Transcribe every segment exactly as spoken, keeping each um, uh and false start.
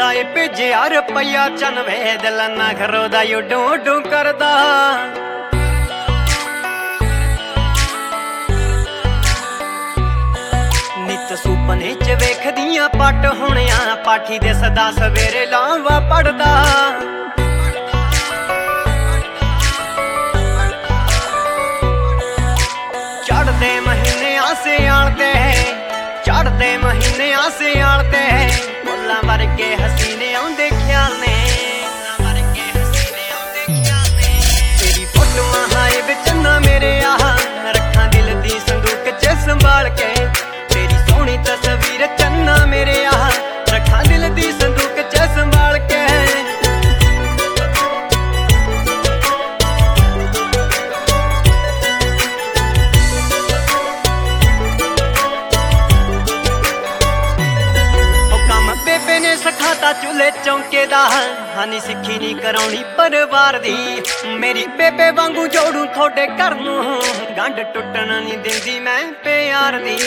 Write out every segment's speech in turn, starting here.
ए भेजिया रुपया चनवे दिल ना खरोदा यू डू डू करदा। नित सुपने च वेखदियां पट होणिया पाठी दे सदा सवेरे लावा पढ़दा। चढ़दे महीने आसे आलते चढ़दे महीने आसे आलते मुल्लां वर्गे हसीने आउंदे ख्याल ने। तेरी फोटोआं हाए विच ना मेरे आह रखां दिल दी संदूक च संभाल के। तेरी सोहनी तस्वीर चन्ना मेरे आह रखां दिल दी संदूक च संभाल के। सखाता चूल्हे चौंके दा हानी सिक्खी नी कराउणी परिवार दी। मेरी बेबे वांगू जोड़ू थोड़े घर नू गंढ टुटन नी दिंदी मैं प्यार दी।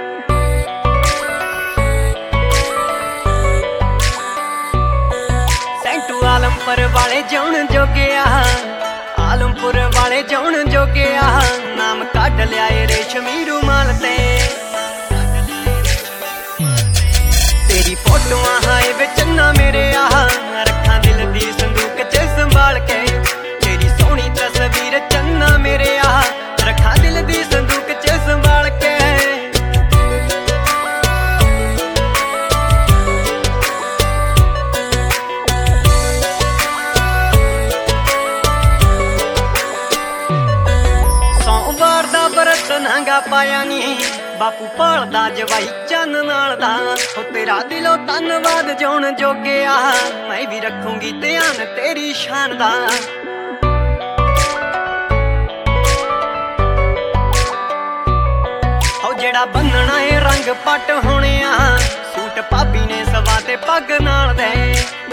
सैंटू आलमपुर वाले जौन जोगे आलमपुर वाले जौन जोगे नाम कढ लिया रेशमी रुमाल ते। तेरी फोटोआं हाए विच ना मेरे आह रखां दिल दी संदूक च संभाल के। तेरी सोहनी तस्वीर चन्ना मेरे आह रखां दिल दी संदूक च संभाल के। सोमवार दा व्रत नांगा पाया नी बापू पालदा जवाई चन्न नाल दा। ओ तेरा दिलों धन्नवाद जौन जोगे आ मैं भी रखूंगी ध्यान तेरी शान दा। ओ जेड़ा बन्नना ए रंग पट होने आ सूट भाभी ने सवा ते पग नाल दे।